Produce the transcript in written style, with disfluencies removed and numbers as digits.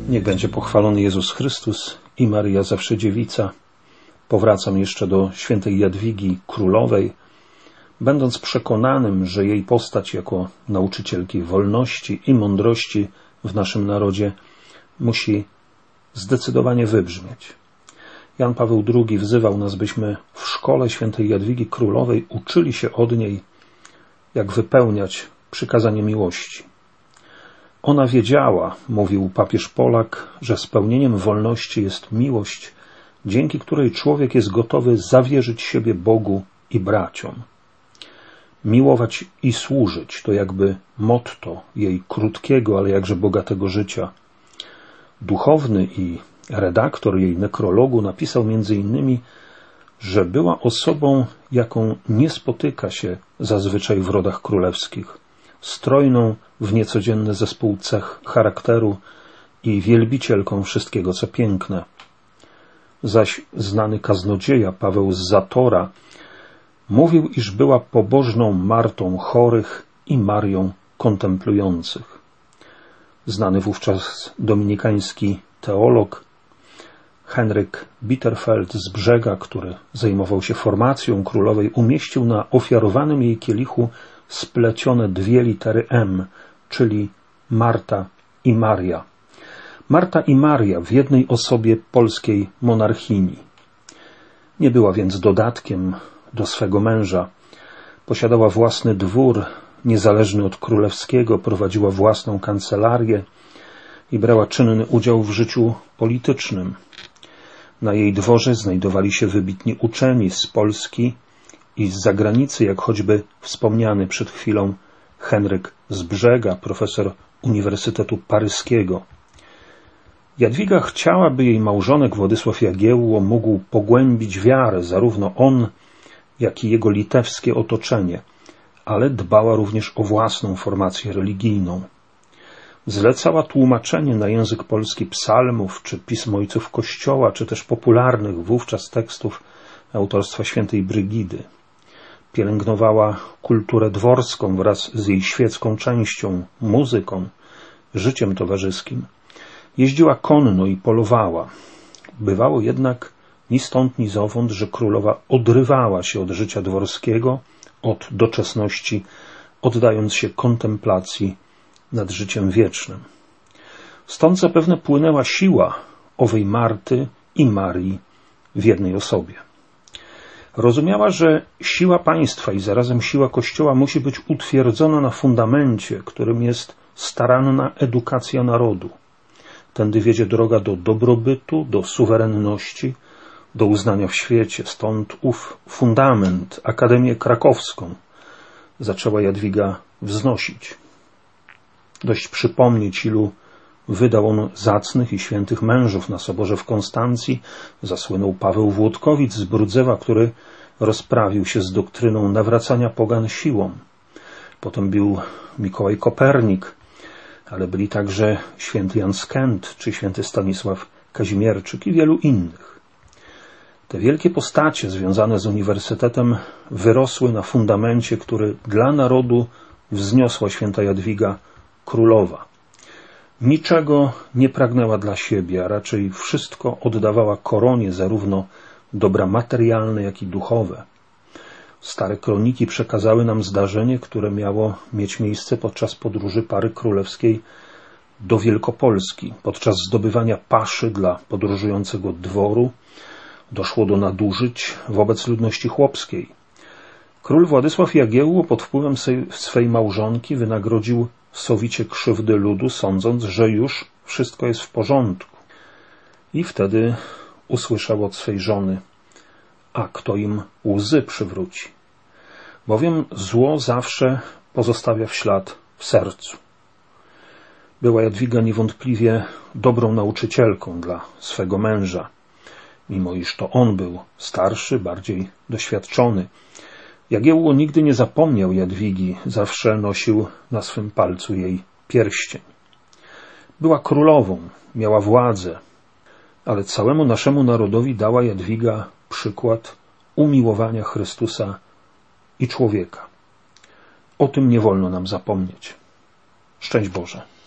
Niech będzie pochwalony Jezus Chrystus i Maryja zawsze dziewica. Powracam jeszcze do świętej Jadwigi Królowej, będąc przekonanym, że jej postać jako nauczycielki wolności i mądrości w naszym narodzie musi zdecydowanie wybrzmieć. Jan Paweł II wzywał nas, byśmy w szkole świętej Jadwigi Królowej uczyli się od niej, jak wypełniać przykazanie miłości. Ona wiedziała, mówił papież Polak, że spełnieniem wolności jest miłość, dzięki której człowiek jest gotowy zawierzyć siebie Bogu i braciom. Miłować i służyć to jakby motto jej krótkiego, ale jakże bogatego życia. Duchowny i redaktor jej nekrologu napisał m.in., że była osobą, jaką nie spotyka się zazwyczaj w rodach królewskich, strojną w niecodzienny zespół cech charakteru i wielbicielką wszystkiego, co piękne. Zaś znany kaznodzieja Paweł z Zatora mówił, iż była pobożną Martą chorych i Marią kontemplujących. Znany wówczas dominikański teolog Henryk Bitterfeld z Brzega, który zajmował się formacją królowej, umieścił na ofiarowanym jej kielichu splecione dwie litery M, czyli Marta i Maria. Marta i Maria w jednej osobie polskiej monarchini. Nie była więc dodatkiem do swego męża. Posiadała własny dwór, niezależny od królewskiego, prowadziła własną kancelarię i brała czynny udział w życiu politycznym. Na jej dworze znajdowali się wybitni uczeni z Polski i z zagranicy, jak choćby wspomniany przed chwilą Henryk z Brzega, profesor Uniwersytetu Paryskiego. Jadwiga chciała, by jej małżonek Władysław Jagiełło mógł pogłębić wiarę, zarówno on, jak i jego litewskie otoczenie, ale dbała również o własną formację religijną. Zlecała tłumaczenie na język polski psalmów, czy pism ojców Kościoła, czy też popularnych wówczas tekstów autorstwa świętej Brygidy. Pielęgnowała kulturę dworską wraz z jej świecką częścią, muzyką, życiem towarzyskim. Jeździła konno i polowała. Bywało jednak ni stąd, ni zowąd, że królowa odrywała się od życia dworskiego, od doczesności, oddając się kontemplacji nad życiem wiecznym. Stąd zapewne płynęła siła owej Marty i Marii w jednej osobie. Rozumiała, że siła państwa i zarazem siła Kościoła musi być utwierdzona na fundamencie, którym jest staranna edukacja narodu. Tędy wiedzie droga do dobrobytu, do suwerenności, do uznania w świecie. Stąd ów fundament, Akademię Krakowską, zaczęła Jadwiga wznosić. Dość przypomnieć, ilu wydał on zacnych i świętych mężów na soborze w Konstancji. Zasłynął Paweł Włodkowic z Brudzewa, który rozprawił się z doktryną nawracania pogan siłą. Potem był Mikołaj Kopernik, ale byli także święty Jan z Kent czy święty Stanisław Kazimierczyk i wielu innych. Te wielkie postacie związane z uniwersytetem wyrosły na fundamencie, który dla narodu wzniosła święta Jadwiga Królowa. Niczego nie pragnęła dla siebie, a raczej wszystko oddawała koronie, zarówno dobra materialne, jak i duchowe. Stare kroniki przekazały nam zdarzenie, które miało mieć miejsce podczas podróży pary królewskiej do Wielkopolski. Podczas zdobywania paszy dla podróżującego dworu doszło do nadużyć wobec ludności chłopskiej. Król Władysław Jagiełło pod wpływem swej małżonki wynagrodził sowicie krzywdy ludu, sądząc, że już wszystko jest w porządku. I wtedy usłyszał od swej żony: a kto im łzy przywróci? Bowiem zło zawsze pozostawia ślad w sercu. Była Jadwiga niewątpliwie dobrą nauczycielką dla swego męża, mimo iż to on był starszy, bardziej doświadczony. Jagiełło nigdy nie zapomniał Jadwigi, zawsze nosił na swym palcu jej pierścień. Była królową, miała władzę, ale całemu naszemu narodowi dała Jadwiga przykład umiłowania Chrystusa i człowieka. O tym nie wolno nam zapomnieć. Szczęść Boże.